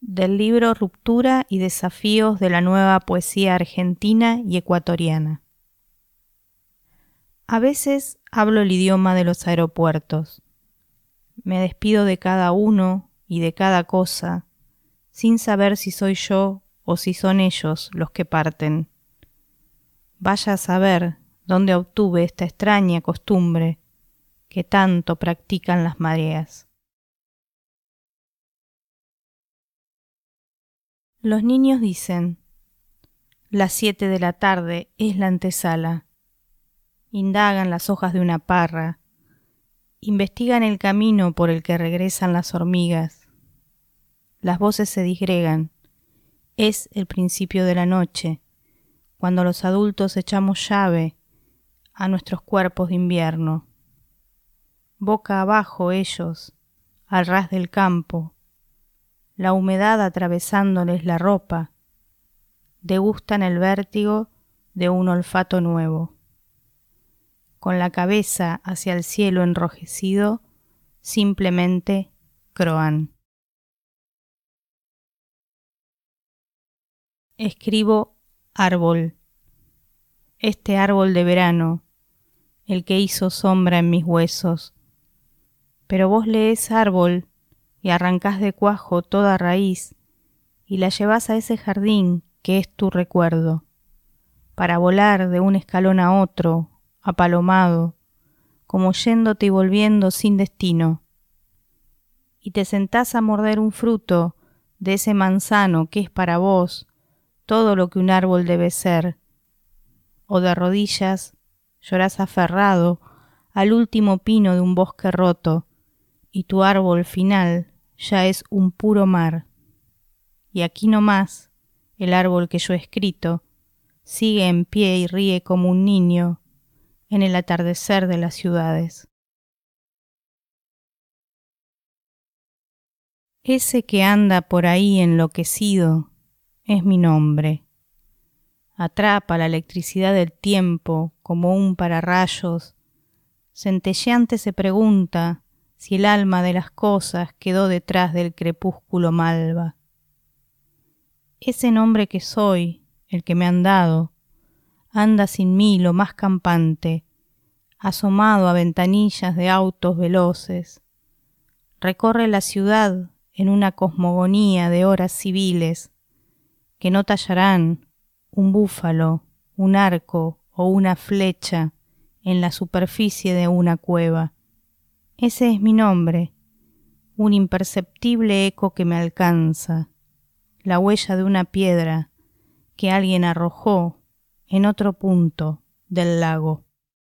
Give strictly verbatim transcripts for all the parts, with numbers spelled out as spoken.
Del libro Ruptura y desafíos de la nueva poesía argentina y ecuatoriana. A veces hablo el idioma de los aeropuertos. Me despido de cada uno y de cada cosa, sin saber si soy yo o si son ellos los que parten. Vaya a saber dónde obtuve esta extraña costumbre que tanto practican las mareas. Los niños dicen, las siete de la tarde es la antesala. Indagan las hojas de una parra, investigan el camino por el que regresan las hormigas. Las voces se disgregan, es el principio de la noche, cuando los adultos echamos llave a nuestros cuerpos de invierno. Boca abajo ellos, al ras del campo, la humedad atravesándoles la ropa, degustan el vértigo de un olfato nuevo. Con la cabeza hacia el cielo enrojecido, simplemente croan. Escribo árbol, este árbol de verano, el que hizo sombra en mis huesos. Pero vos lees árbol y arrancás de cuajo toda raíz y la llevás a ese jardín que es tu recuerdo, para volar de un escalón a otro, apalomado, como yéndote y volviendo sin destino. Y te sentás a morder un fruto de ese manzano que es para vos todo lo que un árbol debe ser, o de rodillas llorás aferrado al último pino de un bosque roto, y tu árbol final ya es un puro mar. Y aquí nomás, el árbol que yo he escrito, sigue en pie y ríe como un niño en el atardecer de las ciudades. Ese que anda por ahí enloquecido es mi nombre. Atrapa la electricidad del tiempo como un pararrayos. Centelleante se pregunta si el alma de las cosas quedó detrás del crepúsculo malva. Ese nombre que soy, el que me han dado, anda sin mí lo más campante, asomado a ventanillas de autos veloces. Recorre la ciudad en una cosmogonía de horas civiles que no tallarán un búfalo, un arco o una flecha en la superficie de una cueva. Ese es mi nombre, un imperceptible eco que me alcanza, la huella de una piedra que alguien arrojó en otro punto del lago.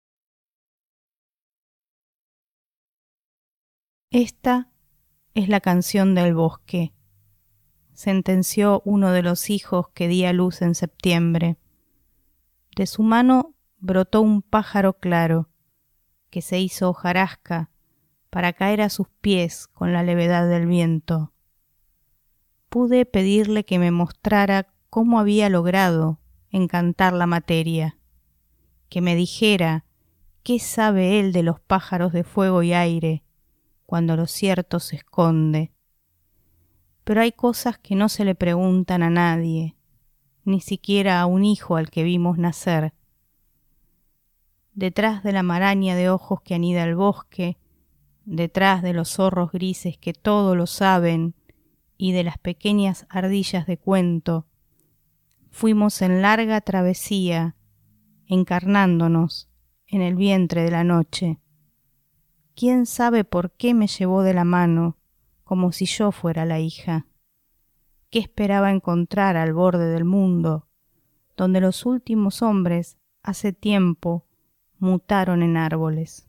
Esta es la canción del bosque, sentenció uno de los hijos que di a luz en septiembre. De su mano brotó un pájaro claro, que se hizo hojarasca para caer a sus pies con la levedad del viento. Pude pedirle que me mostrara cómo había logrado encantar la materia, que me dijera qué sabe él de los pájaros de fuego y aire cuando lo cierto se esconde. Pero hay cosas que no se le preguntan a nadie, ni siquiera a un hijo al que vimos nacer. Detrás de la maraña de ojos que anida el bosque, detrás de los zorros grises que todo lo saben y de las pequeñas ardillas de cuento, fuimos en larga travesía, encarnándonos en el vientre de la noche. ¿Quién sabe por qué me llevó de la mano como si yo fuera la hija? ¿Qué esperaba encontrar al borde del mundo, donde los últimos hombres hace tiempo mutaron en árboles?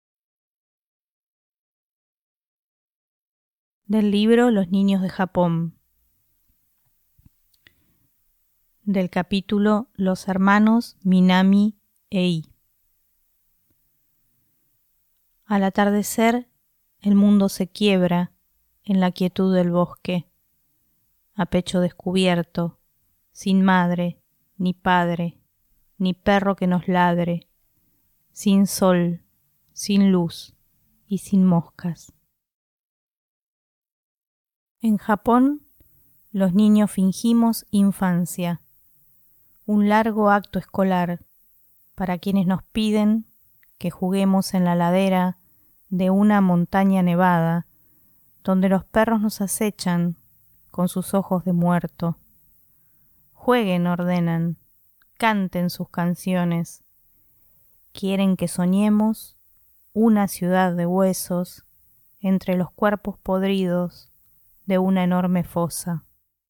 Del libro Los niños de Japón. Del capítulo Los hermanos Minami e I. Al atardecer, el mundo se quiebra en la quietud del bosque, a pecho descubierto, sin madre, ni padre, ni perro que nos ladre, sin sol, sin luz y sin moscas. En Japón Los niños fingimos infancia, un largo acto escolar para quienes nos piden que juguemos en la ladera de una montaña nevada, donde los perros nos acechan con sus ojos de muerto. Jueguen, ordenan, canten sus canciones. Quieren que soñemos una ciudad de huesos entre los cuerpos podridos de una enorme fosa.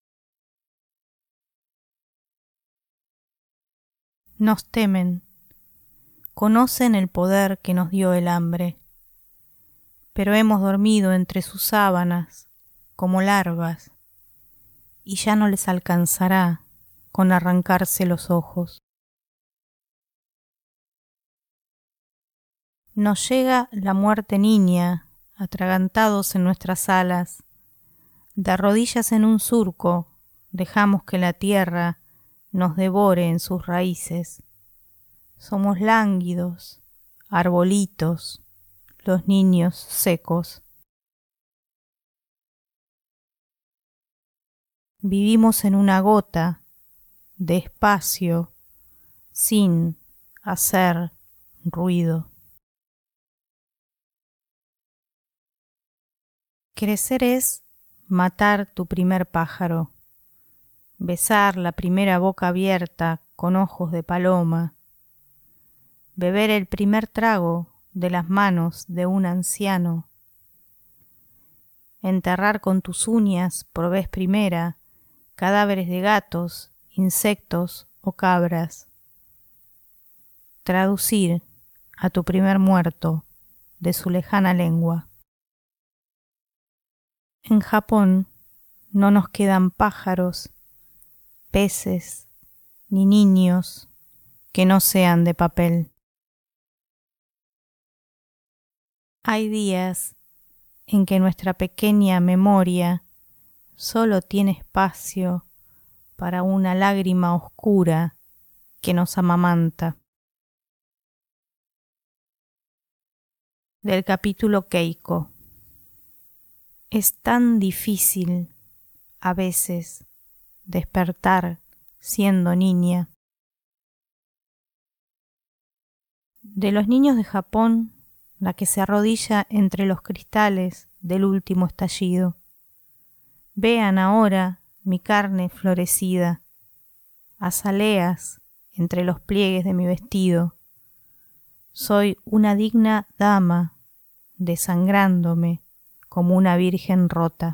Nos temen, conocen el poder que nos dio el hambre, pero hemos dormido entre sus sábanas como larvas y ya no les alcanzará con arrancarse los ojos. Nos llega la muerte niña, atragantados en nuestras alas, de rodillas en un surco dejamos que la tierra nos devore en sus raíces. Somos lánguidos, arbolitos, los niños secos. Vivimos en una gota, despacio, sin hacer ruido. Crecer es matar tu primer pájaro, besar la primera boca abierta con ojos de paloma, beber el primer trago de las manos de un anciano, enterrar con tus uñas por vez primera cadáveres de gatos, insectos o cabras, traducir a tu primer muerto de su lejana lengua. En Japón no nos quedan pájaros, peces ni niños que no sean de papel. Hay días en que nuestra pequeña memoria solo tiene espacio para una lágrima oscura que nos amamanta. Del capítulo Keiko. Es tan difícil a veces despertar siendo niña. De los niños de Japón, la que se arrodilla entre los cristales del último estallido. Vean ahora mi carne florecida, azaleas entre los pliegues de mi vestido. Soy una digna dama, desangrándome como una virgen rota.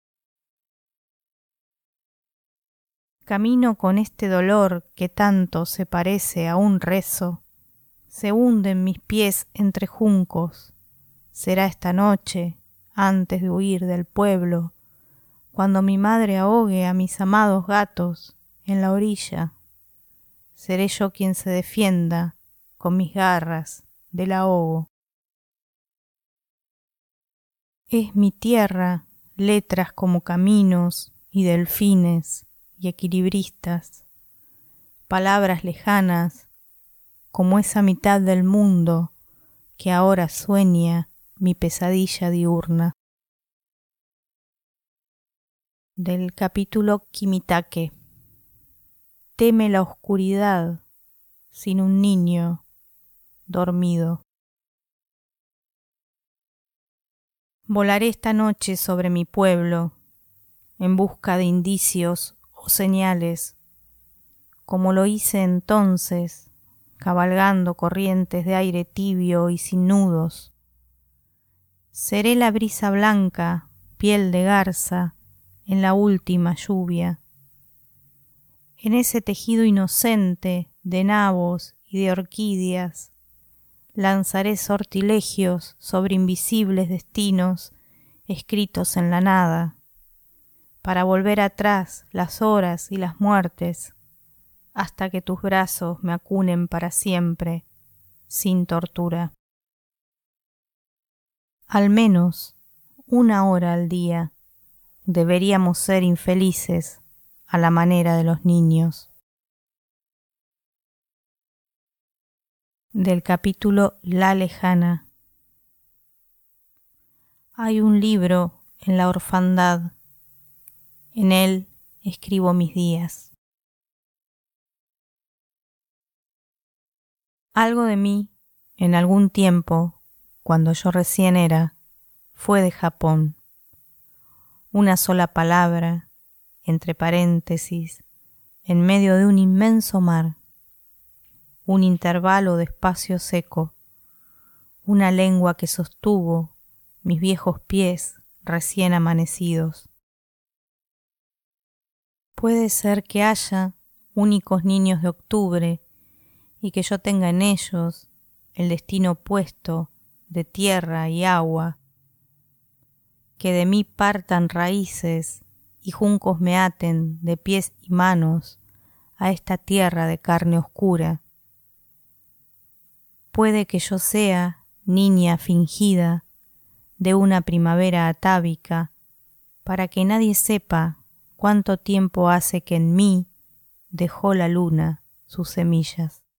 Camino con este dolor que tanto se parece a un rezo. Se hunden mis pies entre juncos. Será esta noche, antes de huir del pueblo, cuando mi madre ahogue a mis amados gatos en la orilla. Seré yo quien se defienda con mis garras del ahogo. Es mi tierra, letras como caminos y delfines y equilibristas, palabras lejanas como esa mitad del mundo que ahora sueña mi pesadilla diurna. Del capítulo Kimitake. Teme la oscuridad sin un niño dormido. Volaré esta noche sobre mi pueblo en busca de indicios o señales, como lo hice entonces, cabalgando corrientes de aire tibio y sin nudos. Seré la brisa blanca, piel de garza, en la última lluvia. En ese tejido inocente de nabos y de orquídeas, lanzaré sortilegios sobre invisibles destinos escritos en la nada, para volver atrás las horas y las muertes, hasta que tus brazos me acunen para siempre, sin tortura. Al menos una hora al día deberíamos ser infelices a la manera de los niños. Del capítulo La Lejana. Hay un libro en la orfandad. En él escribo mis días. Algo de mí, en algún tiempo, cuando yo recién era, fue de Japón. Una sola palabra, entre paréntesis, en medio de un inmenso mar. Un intervalo de espacio seco, una lengua que sostuvo mis viejos pies recién amanecidos. Puede ser que haya únicos niños de octubre y que yo tenga en ellos el destino puesto de tierra y agua, que de mí partan raíces y juncos me aten de pies y manos a esta tierra de carne oscura. Puede que yo sea niña fingida de una primavera atávica, para que nadie sepa cuánto tiempo hace que en mí dejó la luna sus semillas.